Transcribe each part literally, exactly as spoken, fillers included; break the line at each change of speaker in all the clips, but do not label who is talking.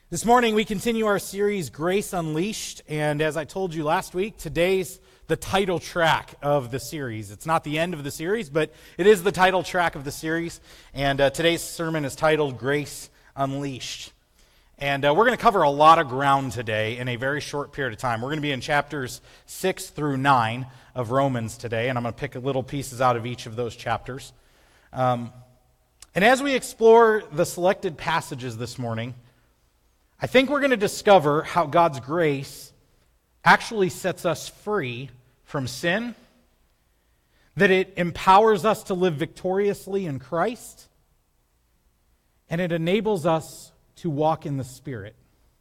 This morning we continue our series, Grace Unleashed, and as I told you last week, today's the title track of the series. It's not the end of the series, but it is the title track of the series, and uh, today's sermon is titled Grace Unleashed. And uh, we're going to cover a lot of ground today in a very short period of time. We're going to be in chapters six through nine of Romans today, and I'm going to pick little pieces out of each of those chapters. Um, and as we explore the selected passages this morning, I think we're going to discover how God's grace actually sets us free from sin, that it empowers us to live victoriously in Christ, and it enables us to walk in the Spirit.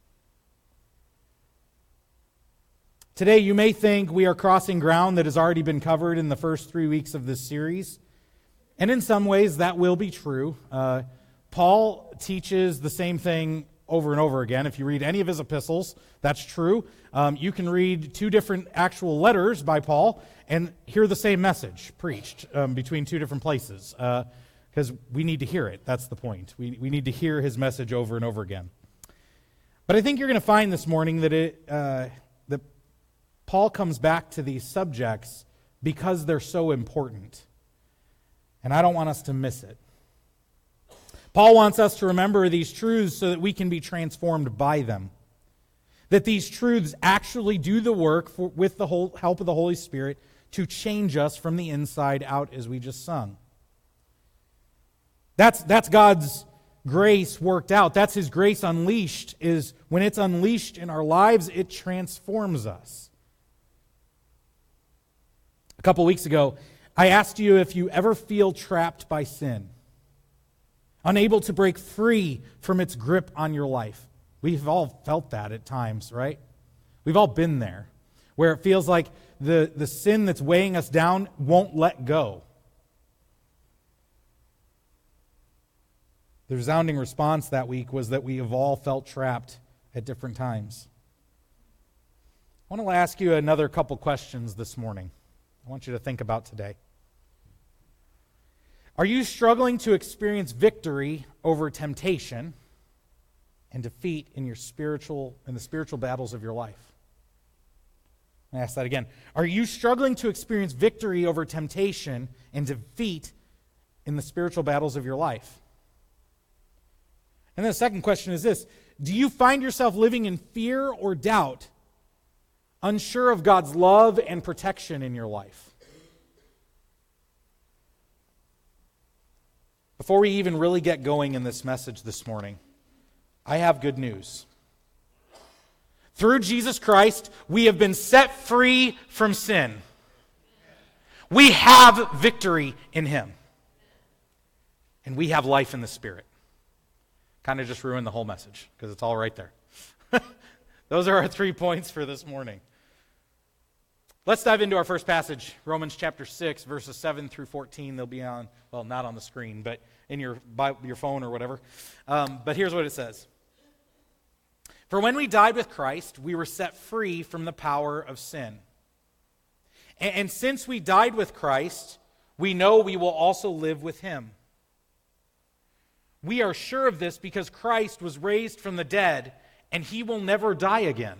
Today, you may think we are crossing ground that has already been covered in the first three weeks of this series, and in some ways that will be true. Uh, Paul teaches the same thing over and over again. If you read any of his epistles, that's true. Um, you can read two different actual letters by Paul and hear the same message preached um, between two different places, because uh, we need to hear it. That's the point. We, we need to hear his message over and over again. But I think you're going to find this morning that it uh, that Paul comes back to these subjects because they're so important. And I don't want us to miss it. Paul wants us to remember these truths so that we can be transformed by them. That these truths actually do the work for, with the whole help of the Holy Spirit to change us from the inside out, as we just sung. That's, that's God's grace worked out. That's His grace unleashed, is when it's unleashed in our lives, it transforms us. A couple weeks ago, I asked you if you ever feel trapped by sin, unable to break free from its grip on your life. We've all felt that at times, right? We've all been there, where it feels like the, the sin that's weighing us down won't let go. The resounding response that week was that we have all felt trapped at different times. I want to ask you another couple questions this morning. I want you to think about today. Are you struggling to experience victory over temptation and defeat in your spiritual in the spiritual battles of your life? I ask that again. Are you struggling to experience victory over temptation and defeat in the spiritual battles of your life? And then the second question is this: do you find yourself living in fear or doubt, unsure of God's love and protection in your life? Before we even really get going in this message this morning, I have good news. Through Jesus Christ, we have been set free from sin. We have victory in Him. And we have life in the Spirit. Kind of just ruined the whole message, because it's all right there. Those are our three points for this morning. Let's dive into our first passage, Romans chapter six, verses seven through fourteen. They'll be on, well, not on the screen, but in your your phone or whatever. Um, but here's what it says. For when we died with Christ, we were set free from the power of sin. And, and since we died with Christ, we know we will also live with Him. We are sure of this because Christ was raised from the dead, and He will never die again.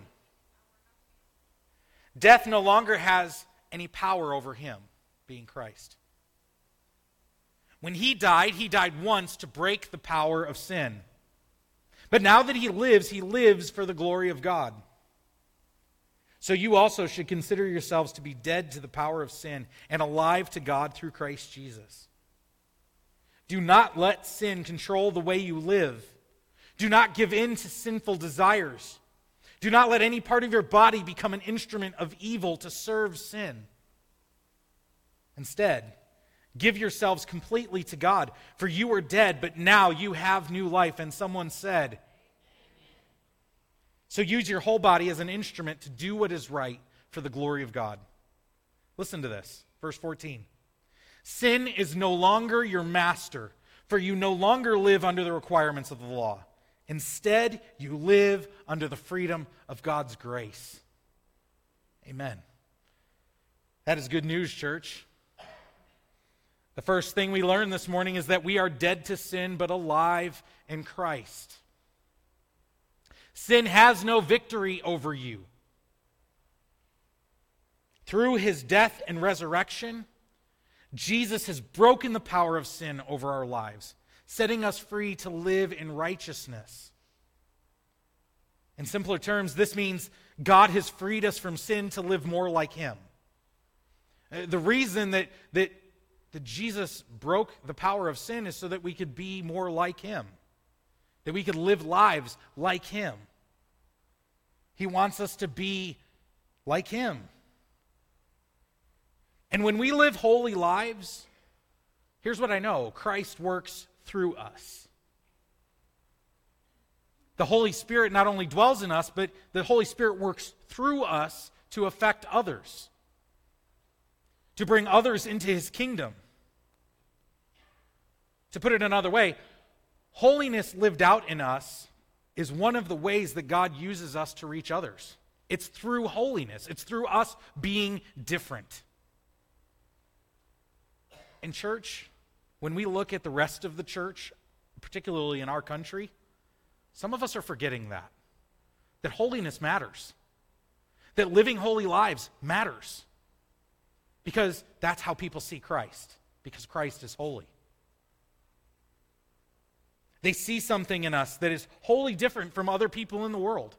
Death no longer has any power over Him, being Christ. When He died, He died once to break the power of sin. But now that He lives, He lives for the glory of God. So you also should consider yourselves to be dead to the power of sin and alive to God through Christ Jesus. Do not let sin control the way you live. Do not give in to sinful desires. Do not let any part of your body become an instrument of evil to serve sin. Instead, give yourselves completely to God, for you were dead, but now you have new life. And someone said, so use your whole body as an instrument to do what is right for the glory of God. Listen to this, verse fourteen. Sin is no longer your master, for you no longer live under the requirements of the law. Instead, you live under the freedom of God's grace. Amen. That is good news, church. The first thing we learn this morning is that we are dead to sin but alive in Christ. Sin has no victory over you. Through his death and resurrection, Jesus has broken the power of sin over our lives, setting us free to live in righteousness. In simpler terms, this means God has freed us from sin to live more like him. The reason that, that, that Jesus broke the power of sin is so that we could be more like him, that we could live lives like him. He wants us to be like him. And when we live holy lives, here's what I know: Christ works through us. The Holy Spirit not only dwells in us, but the Holy Spirit works through us to affect others, to bring others into his kingdom. To put it another way, holiness lived out in us is one of the ways that God uses us to reach others. It's through holiness. It's through us being different. In church, when we look at the rest of the church, particularly in our country, some of us are forgetting that. That holiness matters. That living holy lives matters. Because that's how people see Christ. Because Christ is holy. They see something in us that is wholly different from other people in the world.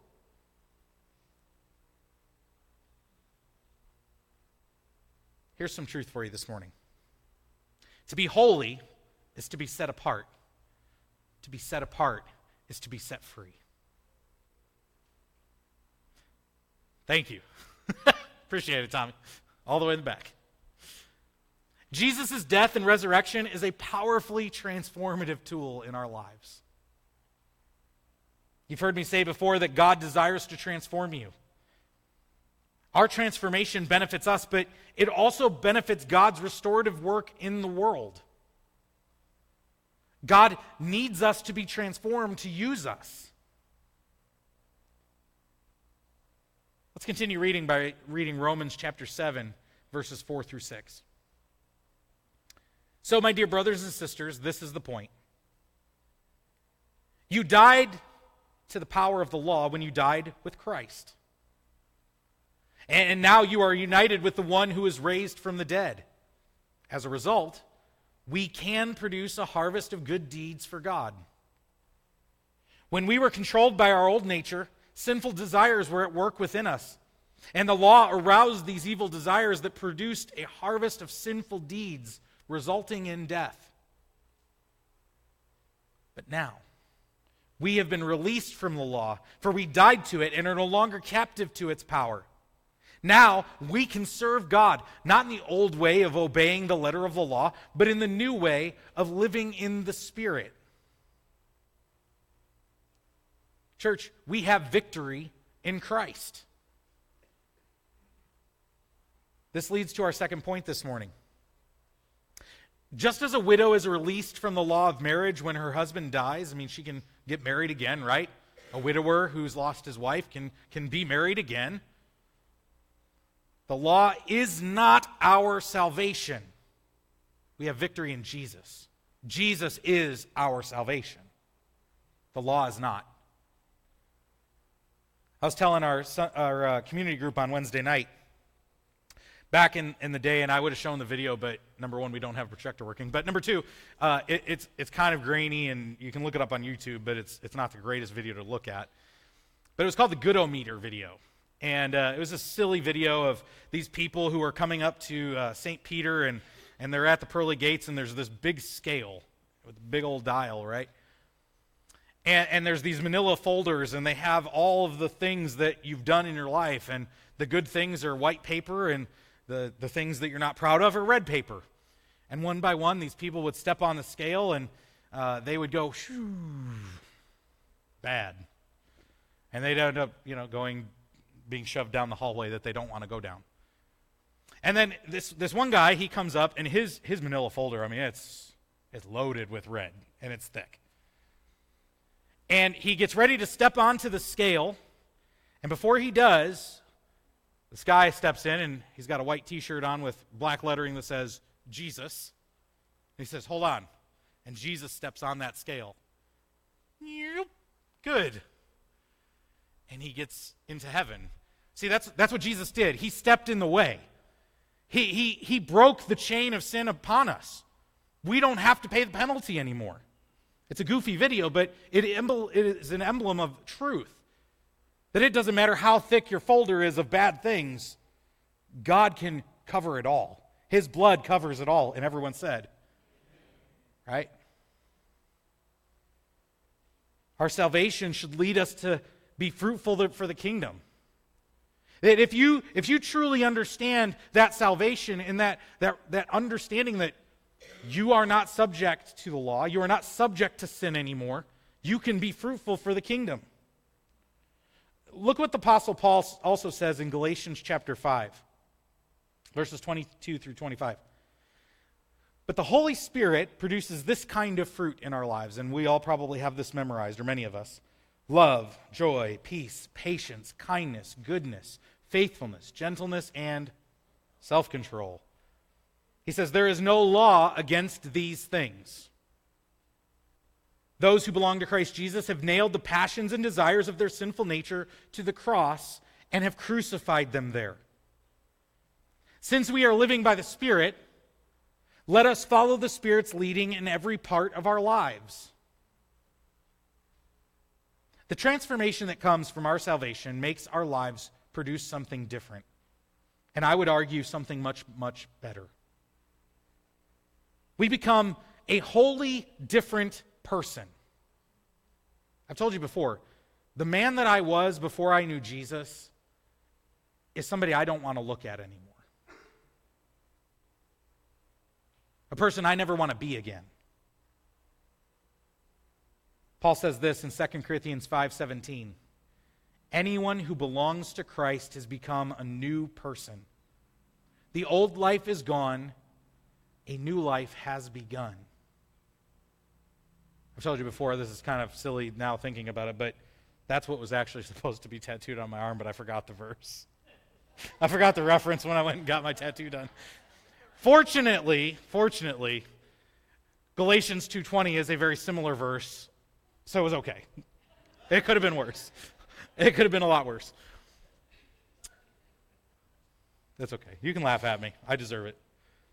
Here's some truth for you this morning. To be holy is to be set apart. To be set apart is to be set free. Thank you. Appreciate it, Tommy. All the way in the back. Jesus' death and resurrection is a powerfully transformative tool in our lives. You've heard me say before that God desires to transform you. Our transformation benefits us, but it also benefits God's restorative work in the world. God needs us to be transformed to use us. Let's continue reading by reading Romans chapter seven, verses four through six. So, my dear brothers and sisters, this is the point. You died to the power of the law when you died with Christ. And now you are united with the one who is raised from the dead. As a result, we can produce a harvest of good deeds for God. When we were controlled by our old nature, sinful desires were at work within us. And the law aroused these evil desires that produced a harvest of sinful deeds, resulting in death. But now, we have been released from the law, for we died to it and are no longer captive to its power. Now, we can serve God, not in the old way of obeying the letter of the law, but in the new way of living in the Spirit. Church, we have victory in Christ. This leads to our second point this morning. Just as a widow is released from the law of marriage when her husband dies, I mean, she can get married again, right? A widower who's lost his wife can, can be married again. The law is not our salvation. We have victory in Jesus. Jesus is our salvation. The law is not. I was telling our, our uh, community group on Wednesday night, back in, in the day, and I would have shown the video, but number one, we don't have a projector working. But number two, uh, it, it's it's kind of grainy, and you can look it up on YouTube, but it's it's not the greatest video to look at. But it was called the Good-O-Meter video. And uh, it was a silly video of these people who are coming up to uh, Saint Peter, and, and they're at the pearly gates, and there's this big scale with a big old dial, right? And, and there's these manila folders, and they have all of the things that you've done in your life, and the good things are white paper, and the, the things that you're not proud of are red paper. And one by one, these people would step on the scale, and uh, they would go, shoo, bad. And they'd end up, you know, going... being shoved down the hallway that they don't want to go down. And then this this one guy, he comes up, and his his manila folder, I mean, it's it's loaded with red, and it's thick. And he gets ready to step onto the scale, and before he does, this guy steps in, and he's got a white t-shirt on with black lettering that says, Jesus. And he says, hold on. And Jesus steps on that scale. Yep. Good. and he gets into heaven. See, that's, that's what Jesus did. He stepped in the way. He, he, he broke the chain of sin upon us. We don't have to pay the penalty anymore. It's a goofy video, but it, it is an emblem of truth. That it doesn't matter how thick your folder is of bad things, God can cover it all. His blood covers it all, and everyone said, right? Our salvation should lead us to be fruitful for the kingdom. That if you if you truly understand that salvation and that, that, that understanding that you are not subject to the law, you are not subject to sin anymore, you can be fruitful for the kingdom. Look what the Apostle Paul also says in Galatians chapter five, verses twenty-two through twenty-five. But the Holy Spirit produces this kind of fruit in our lives, and we all probably have this memorized, or many of us. Love, joy, peace, patience, kindness, goodness, faithfulness, gentleness, and self-control. He says, there is no law against these things. Those who belong to Christ Jesus have nailed the passions and desires of their sinful nature to the cross and have crucified them there. Since we are living by the Spirit, let us follow the Spirit's leading in every part of our lives. The transformation that comes from our salvation makes our lives produce something different. And I would argue something much, much better. We become a wholly different person. I've told you before, the man that I was before I knew Jesus is somebody I don't want to look at anymore. A person I never want to be again. Paul says this in Second Corinthians five seventeen. Anyone who belongs to Christ has become a new person. The old life is gone. A new life has begun. I've told you before, this is kind of silly now thinking about it, but that's what was actually supposed to be tattooed on my arm, but I forgot the verse. I forgot the reference when I went and got my tattoo done. Fortunately, fortunately, Galatians two twenty is a very similar verse, so it was okay. It could have been worse. It could have been a lot worse. That's okay. You can laugh at me. I deserve it.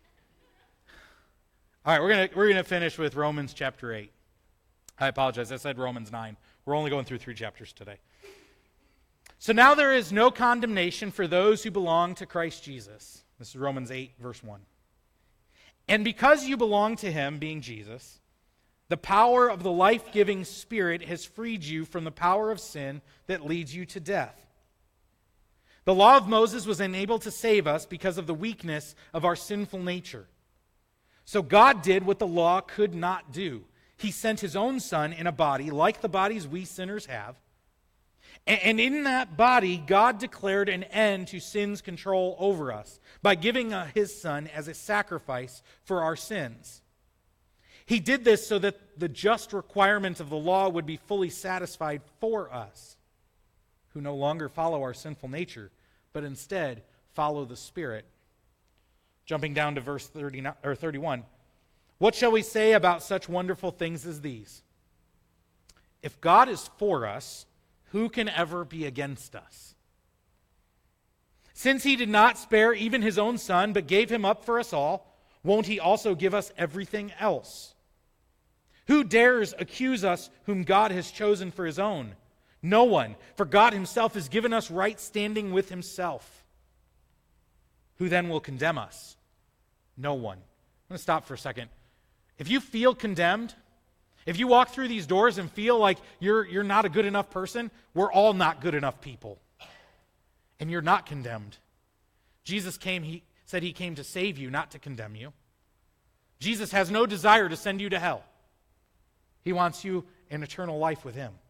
All right, we're gonna we're gonna finish with Romans chapter eight. I apologize. I said Romans nine. We're only going through three chapters today. So now there is no condemnation for those who belong to Christ Jesus. This is Romans eight, verse one. And because you belong to him, being Jesus, the power of the life-giving Spirit has freed you from the power of sin that leads you to death. The law of Moses was unable to save us because of the weakness of our sinful nature. So God did what the law could not do. He sent his own Son in a body like the bodies we sinners have. And in that body, God declared an end to sin's control over us by giving his Son as a sacrifice for our sins. He did this so that the just requirement of the law would be fully satisfied for us, who no longer follow our sinful nature, but instead follow the Spirit. Jumping down to verse thirty-nine, or thirty-one. What shall we say about such wonderful things as these? If God is for us, who can ever be against us? Since he did not spare even his own Son, but gave him up for us all, won't he also give us everything else? Who dares accuse us whom God has chosen for his own? No one, for God himself has given us right standing with himself. Who then will condemn us? No one. I'm going to stop for a second. If you feel condemned, if you walk through these doors and feel like you're, you're not a good enough person, we're all not good enough people. And you're not condemned. Jesus came, he said he came to save you, not to condemn you. Jesus has no desire to send you to hell. He wants you in eternal life with him.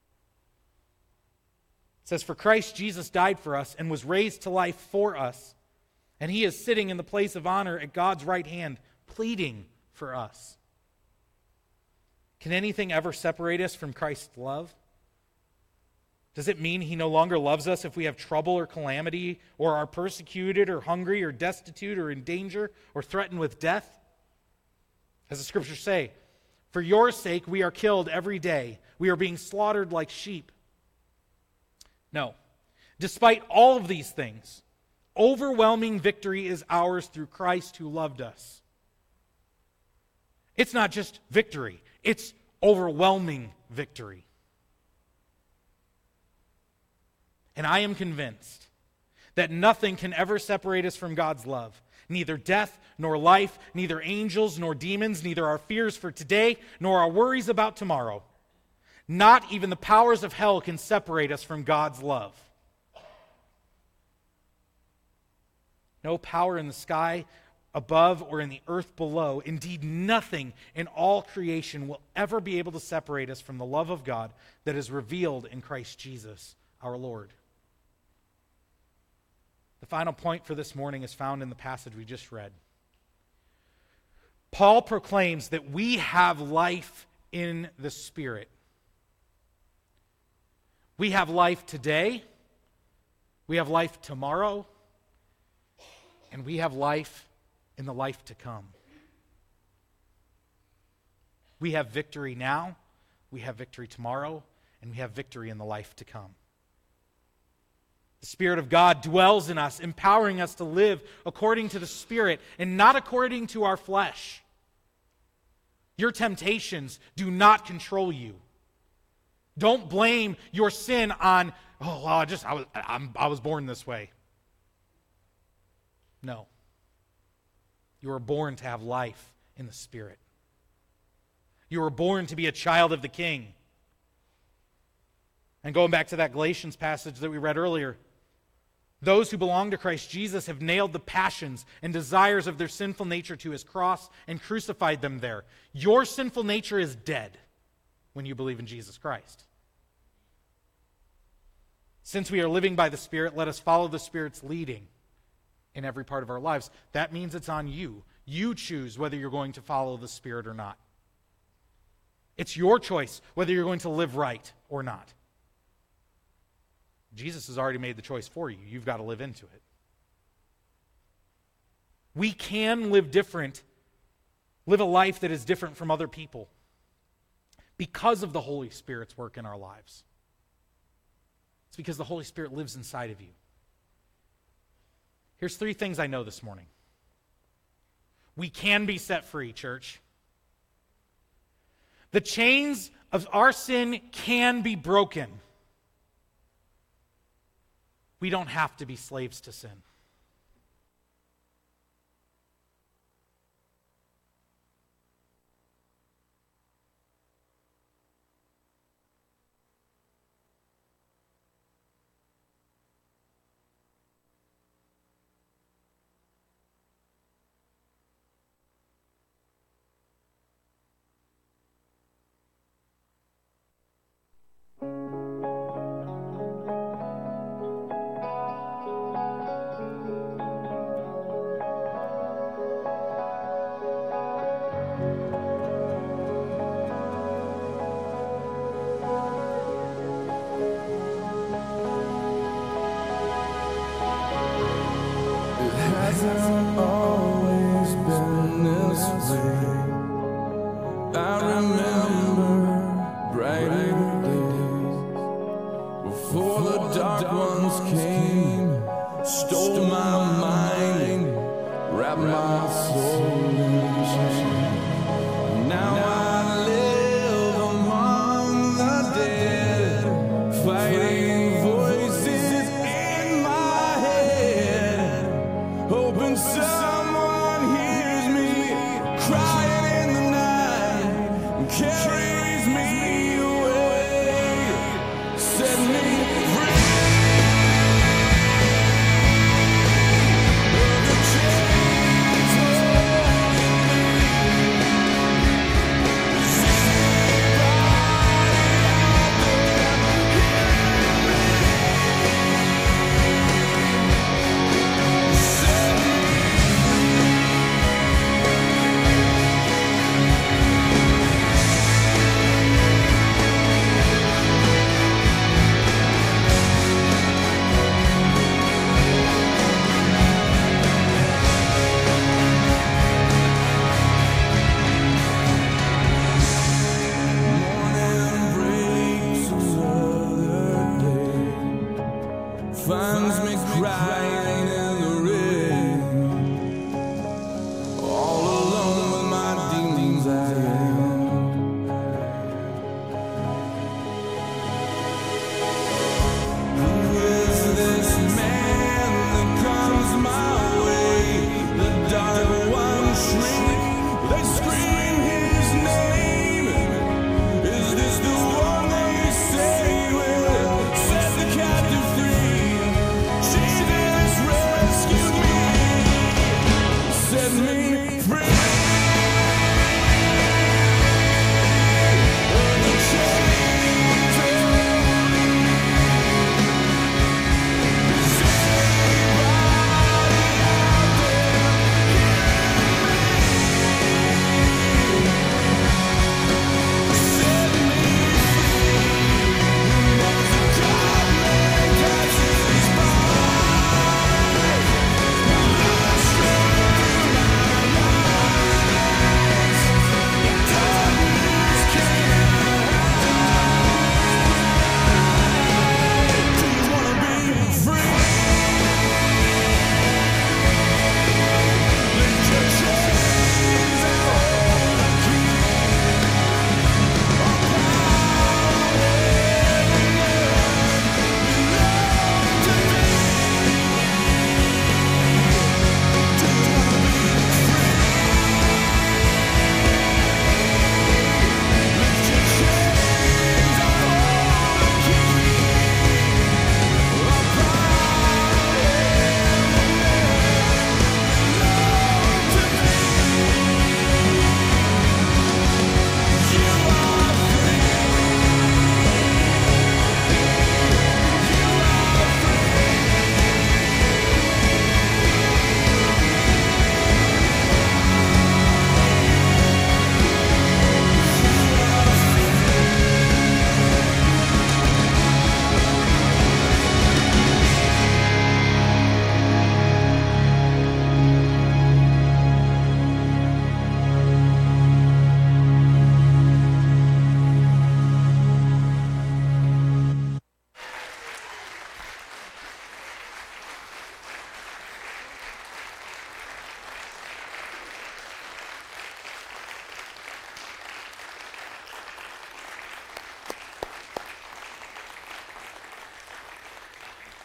It says, for Christ Jesus died for us and was raised to life for us. And he is sitting in the place of honor at God's right hand, pleading for us. Can anything ever separate us from Christ's love? Does it mean he no longer loves us if we have trouble or calamity, or are persecuted or hungry or destitute or in danger or threatened with death? As the scriptures say, for your sake we are killed every day. We are being slaughtered like sheep. No. Despite all of these things, overwhelming victory is ours through Christ who loved us. It's not just victory, it's overwhelming victory. And I am convinced that nothing can ever separate us from God's love. Neither death nor life, neither angels nor demons, neither our fears for today nor our worries about tomorrow. Not even the powers of hell can separate us from God's love. No power in the sky above or in the earth below, indeed nothing in all creation will ever be able to separate us from the love of God that is revealed in Christ Jesus, our Lord. The final point for this morning is found in the passage we just read. Paul proclaims that we have life in the Spirit. We have life today, we have life tomorrow, and we have life in the life to come. We have victory now, we have victory tomorrow, and we have victory in the life to come. The Spirit of God dwells in us, empowering us to live according to the Spirit and not according to our flesh. Your temptations do not control you. Don't blame your sin on, oh, well, I just I was I'm, I was born this way. No. You were born to have life in the Spirit. You were born to be a child of the King. And going back to that Galatians passage that we read earlier, those who belong to Christ Jesus have nailed the passions and desires of their sinful nature to his cross and crucified them there. Your sinful nature is dead when you believe in Jesus Christ. Since we are living by the Spirit, let us follow the Spirit's leading in every part of our lives. That means it's on you. You choose whether you're going to follow the Spirit or not. It's your choice whether you're going to live right or not. Jesus has already made the choice for you. You've got to live into it. We can live different, live a life that is different from other people because of the Holy Spirit's work in our lives. It's because the Holy Spirit lives inside of you. Here's three things I know this morning. We can be set free, church. The chains of our sin can be broken. We don't have to be slaves to sin.
Hasn't always been this way. I remember brighter days before the dark ones came, stole my mind, wrapped my soul in shame. Now I live among the dead, fighting voices in my head, hoping someone hears me crying in the night and carries me away, set me free. Of the chains holding me, saved by the set me.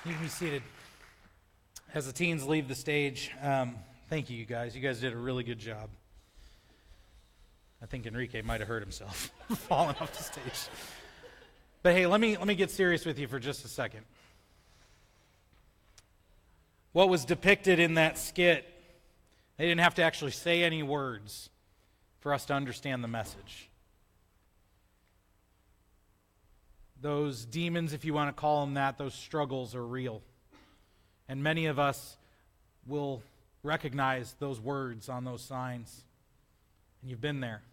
You can be seated. As the teens leave the stage, um, thank you, you guys. You guys did a really good job. I think Enrique might have hurt himself falling off the stage. But hey, let me let me get serious with you for just a second. What was depicted in that skit, they didn't have to actually say any words for us to understand the message. Those demons, if you want to call them that, those struggles are real. And many of us will recognize those words on those signs. And you've been there.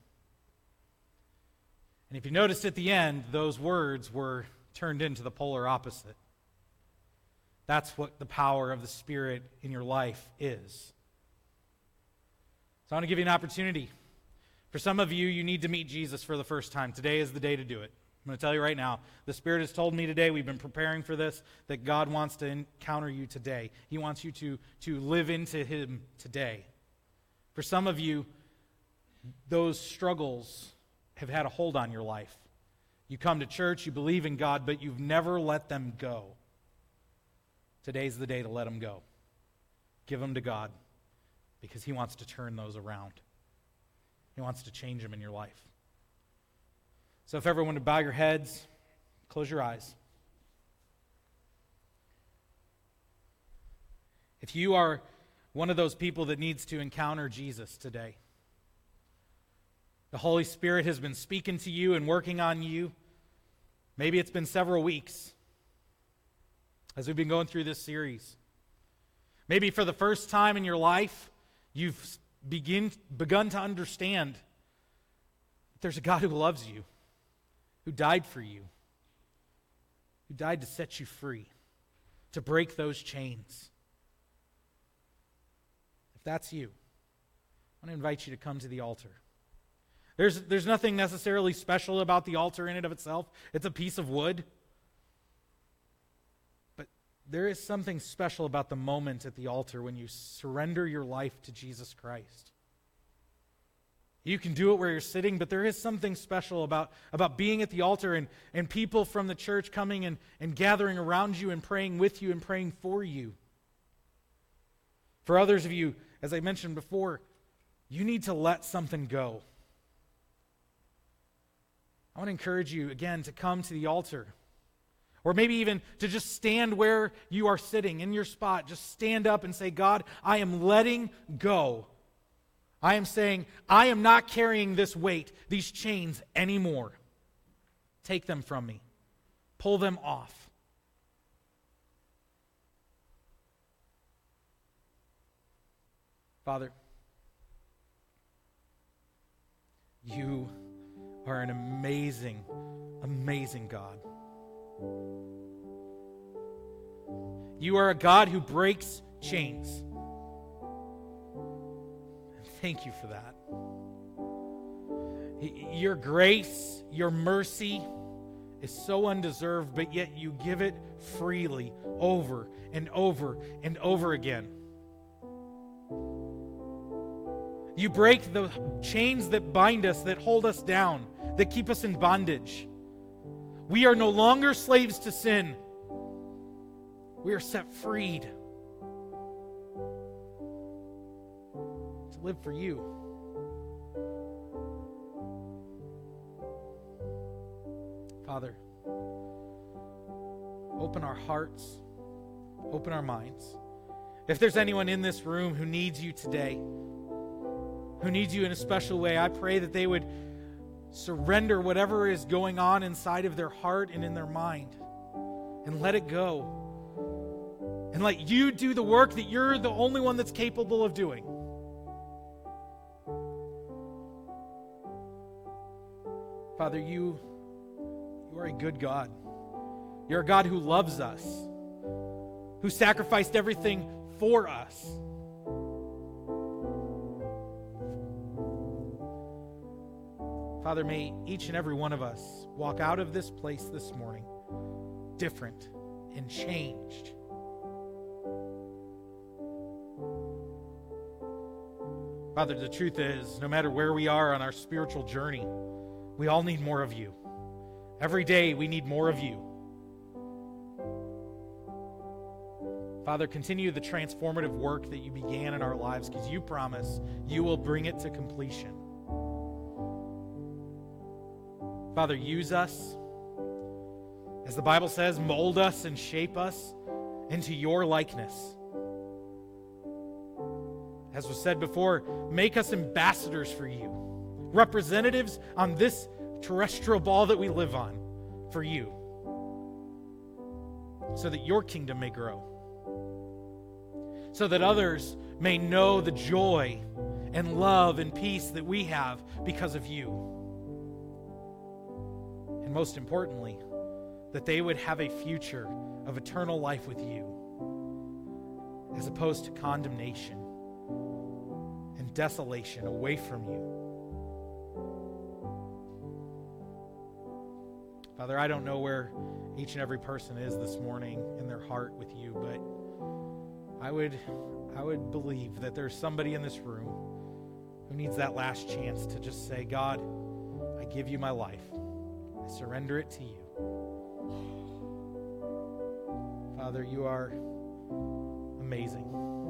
And if you noticed at the end, those words were turned into the polar opposite. That's what the power of the Spirit in your life is. So I want to give you an opportunity. For some of you, you need to meet Jesus for the first time. Today is the day to do it. I'm going to tell you right now, the Spirit has told me today, we've been preparing for this, that God wants to encounter you today. He wants you to, to live into Him today. For some of you, those struggles have had a hold on your life. You come to church, you believe in God, but you've never let them go. Today's the day to let them go. Give them to God, because He wants to turn those around. He wants to change them in your life. So if everyone would bow your heads, close your eyes. If you are one of those people that needs to encounter Jesus today, the Holy Spirit has been speaking to you and working on you. Maybe it's been several weeks as we've been going through this series. Maybe for the first time in your life, you've begin, begun to understand that there's a God who loves you, who died for you, who died to set you free, to break those chains. If that's you, I want to invite you to come to the altar. There's, there's nothing necessarily special about the altar in and of itself. It's a piece of wood. But there is something special about the moment at the altar when you surrender your life to Jesus Christ. You can do it where you're sitting, but there is something special about, about being at the altar and, and people from the church coming and, and gathering around you and praying with you and praying for you. For others of you, as I mentioned before, you need to let something go. I want to encourage you, again, to come to the altar. Or maybe even to just stand where you are sitting in your spot. Just stand up and say, God, I am letting go. I am saying, I am not carrying this weight, these chains anymore. Take them from me. Pull them off. Father, you are an amazing, amazing God. You are a God who breaks chains. And thank you for that. Your grace, your mercy is so undeserved, but yet you give it freely over and over and over again. You break the chains that bind us, that hold us down, that keep us in bondage. We are no longer slaves to sin. We are set freed to live for you. Father, open our hearts, open our minds. If there's anyone in this room who needs you today, who needs you in a special way, I pray that they would surrender whatever is going on inside of their heart and in their mind and let it go. And let you do the work that you're the only one that's capable of doing. Father, you, you are a good God. You're a God who loves us, who sacrificed everything for us. Father, may each and every one of us walk out of this place this morning different and changed. Father, the truth is, no matter where we are on our spiritual journey, we all need more of you. Every day we need more of you. Father, continue the transformative work that you began in our lives, because you promise you will bring it to completion. Father, use us. As the Bible says, mold us and shape us into your likeness. As was said before, make us ambassadors for you, representatives on this terrestrial ball that we live on for you, so that your kingdom may grow, so that others may know the joy and love and peace that we have because of you. And most importantly, that they would have a future of eternal life with you, as opposed to condemnation and desolation away from you. Father, I don't know where each and every person is this morning in their heart with you, but I would, I would believe that there's somebody in this room who needs that last chance to just say, God, I give you my life. I surrender it to you. Father, you are amazing.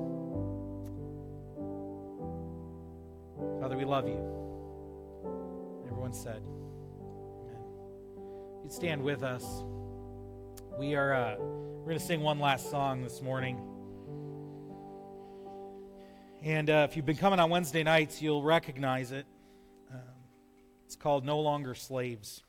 Father, we love you. Everyone said, amen. You'd stand with us. We are uh, we're going to sing one last song this morning. And uh, if you've been coming on Wednesday nights, you'll recognize it. Um, it's called No Longer Slaves.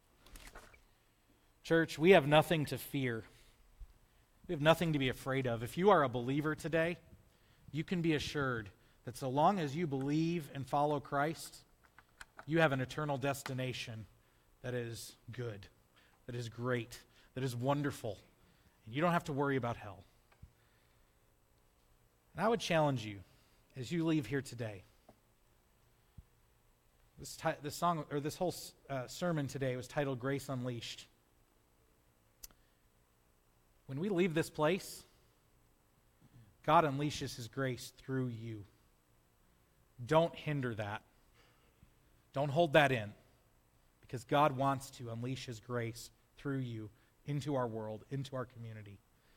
Church, we have nothing to fear. We have nothing to be afraid of. If you are a believer today, you can be assured that so long as you believe and follow Christ, you have an eternal destination that is good, that is great, that is wonderful. And you don't have to worry about hell. And I would challenge you as you leave here today. This, ti- this song, or this whole uh, sermon today was titled Grace Unleashed. When we leave this place, God unleashes His grace through you. Don't hinder that. Don't hold that in, because God wants to unleash His grace through you into our world, into our community.